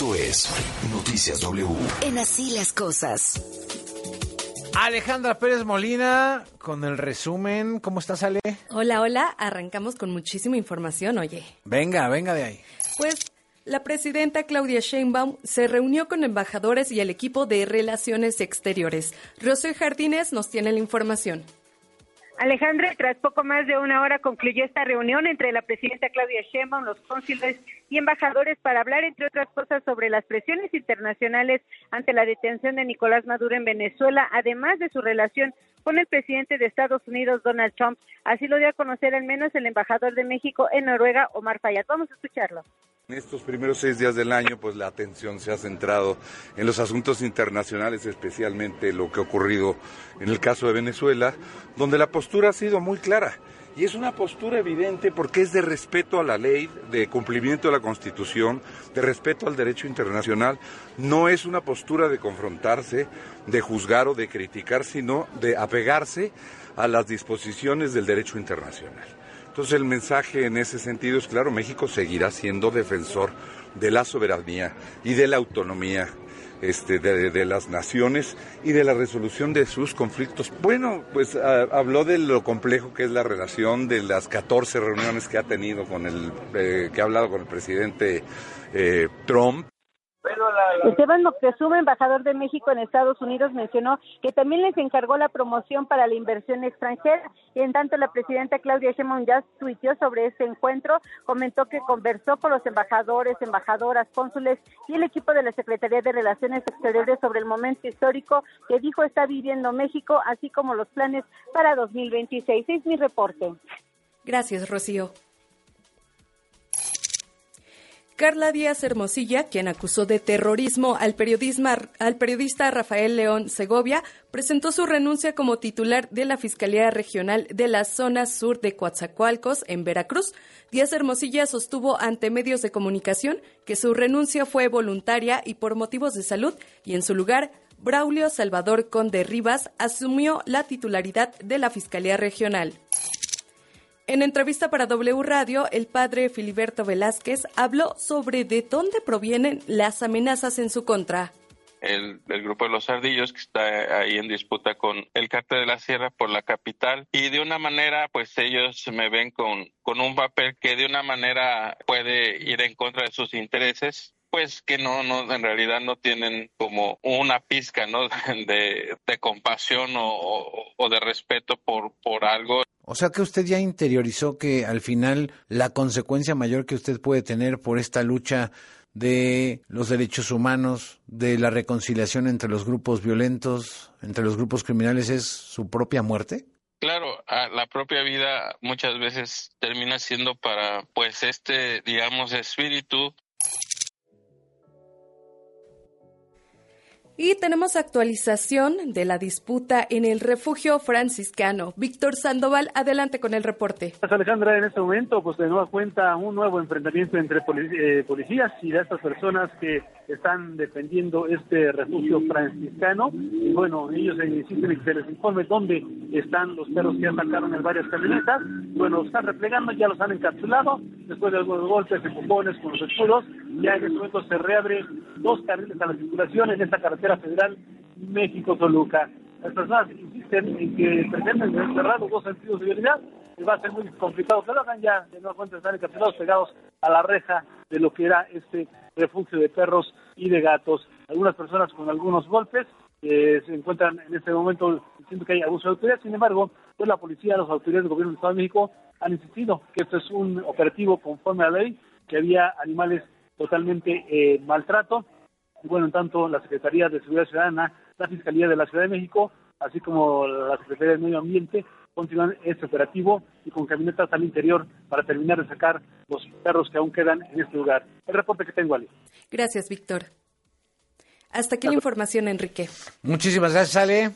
Esto es Noticias W. En Así las Cosas. Alejandra Pérez Molina con el resumen. ¿Cómo estás, Ale? Hola, hola. Arrancamos con muchísima información, oye. Venga de ahí. Pues la presidenta Claudia Sheinbaum se reunió con embajadores y el equipo de Relaciones Exteriores. Rocío Jardines nos tiene la información. Alejandra, tras poco más de una hora concluyó esta reunión entre la presidenta Claudia Sheinbaum, los cónsules y embajadores para hablar, entre otras cosas, sobre las presiones internacionales ante la detención de Nicolás Maduro en Venezuela, además de su relación con el presidente de Estados Unidos, Donald Trump. Así lo dio a conocer al menos el embajador de México en Noruega, Omar Fayad. Vamos a escucharlo. En estos primeros 6 días del año, pues la atención se ha centrado en los asuntos internacionales, especialmente lo que ha ocurrido en el caso de Venezuela, donde la postura ha sido muy clara. Y es una postura evidente porque es de respeto a la ley, de cumplimiento de la Constitución, de respeto al derecho internacional. No es una postura de confrontarse, de juzgar o de criticar, sino de apegarse a las disposiciones del derecho internacional. Entonces el mensaje en ese sentido es claro, México seguirá siendo defensor de la soberanía y de la autonomía de las naciones y de la resolución de sus conflictos. Bueno, pues habló de lo complejo que es la relación, de las 14 reuniones que ha tenido que ha hablado con el presidente Trump. Esteban Moctezuma, embajador de México en Estados Unidos, mencionó que también les encargó la promoción para la inversión extranjera. Y en tanto, la presidenta Claudia Sheinbaum ya tuiteó sobre este encuentro, comentó que conversó con los embajadores, embajadoras, cónsules y el equipo de la Secretaría de Relaciones Exteriores sobre el momento histórico que dijo está viviendo México, así como los planes para 2026. Es mi reporte. Gracias, Rocío. Carla Díaz Hermosilla, quien acusó de terrorismo al periodista Rafael León Segovia, presentó su renuncia como titular de la Fiscalía Regional de la Zona Sur de Coatzacoalcos, en Veracruz. Díaz Hermosilla sostuvo ante medios de comunicación que su renuncia fue voluntaria y por motivos de salud, y en su lugar, Braulio Salvador Conde Rivas asumió la titularidad de la Fiscalía Regional. En entrevista para W Radio, el padre Filiberto Velázquez habló sobre de dónde provienen las amenazas en su contra. El grupo de los Ardillos, que está ahí en disputa con el Cártel de la Sierra por la capital, y de una manera pues ellos me ven con un papel que de una manera puede ir en contra de sus intereses, pues que no en realidad no tienen como una pizca, ¿no? de compasión o de respeto por algo. O sea que usted ya interiorizó que al final la consecuencia mayor que usted puede tener por esta lucha de los derechos humanos, de la reconciliación entre los grupos violentos, entre los grupos criminales, es su propia muerte. Claro, la propia vida muchas veces termina siendo para pues digamos, espíritu. Y tenemos actualización de la disputa en el refugio franciscano. Víctor Sandoval, adelante con el reporte. Alejandra, en este momento, pues de nueva cuenta, un nuevo enfrentamiento entre policías y de estas personas que están defendiendo este refugio franciscano. Y bueno, ellos insisten en que se les informe dónde están los perros que ya sacaron en varias camionetas. Bueno, los están replegando, ya los han encapsulado. Después de algunos golpes, empujones con los escudos, ya en este momento se reabre 2 carriles a la circulación en esta carretera federal México-Toluca. Las personas insisten en que pretenden cerrar los 2 sentidos de vialidad. Va a ser muy complicado que lo hagan, ya de nueva cuenta están encapsulados, pegados a la reja de lo que era este refugio de perros y de gatos. Algunas personas con algunos golpes se encuentran en este momento diciendo que hay abuso de autoridad. Sin embargo, pues la policía, las autoridades del gobierno del Estado de México han insistido que esto es un operativo conforme a la ley, que había animales totalmente maltrato. Y bueno, en tanto la Secretaría de Seguridad Ciudadana, la Fiscalía de la Ciudad de México, así como la Secretaría del Medio Ambiente, continúan este operativo y con camionetas al interior para terminar de sacar los perros que aún quedan en este lugar. El reporte que tengo, Ali. Gracias, Víctor. Hasta aquí la información, Enrique. Muchísimas gracias, Ale.